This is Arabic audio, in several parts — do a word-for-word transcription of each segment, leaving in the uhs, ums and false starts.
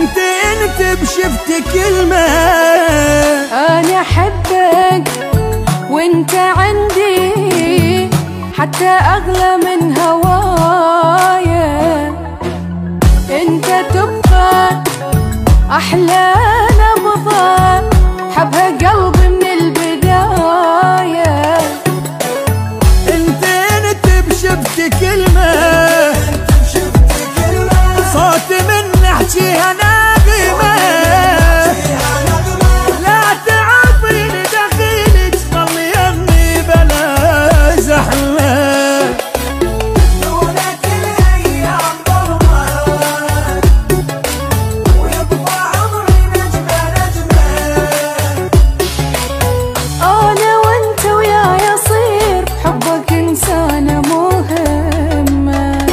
انت انت بشفت كلمة. انا احبك وانت عندي حتى اغلى من هوايا. انت تبقى احلى نبضة حبها قلبي من البداية. انت انت بشفت كلمة، صوت من احكيها ناغمة. لا تعطيني دخيلك ظل يمي بلا زحمة. دونك الايام ظلمة ويبقى عمري نجمة نجمة. انا وانت ويا يصير حبك انسانة مهمة.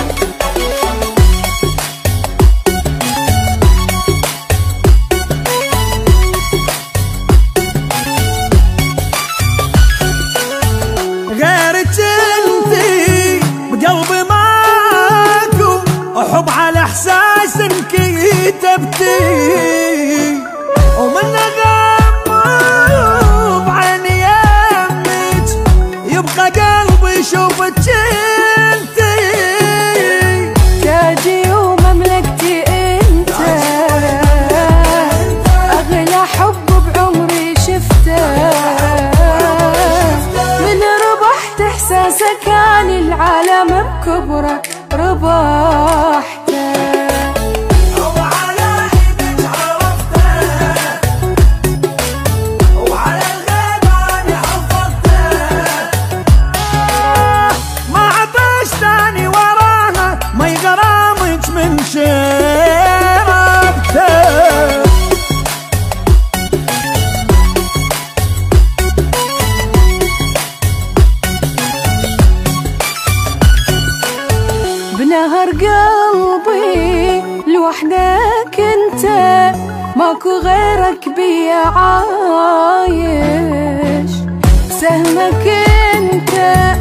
غيرك انتي بقلبي ماكو، احب على احساس انكي تبتي. ومن غمض بعيني يمك يبقى قلبي يشوفك انتي. تاجي ومملكتي انت اغلى حب بعمري شفته. من ربحت احساسك كان العالم بكبره ربحته. وعلى حبك عرفته وعلى الغيبان حفظته. ما عطش ثاني وراها ما يغرامك من شربته. بنهر قلبي لوحدك انت ماكو غيرك بيا عايش. سهمك انت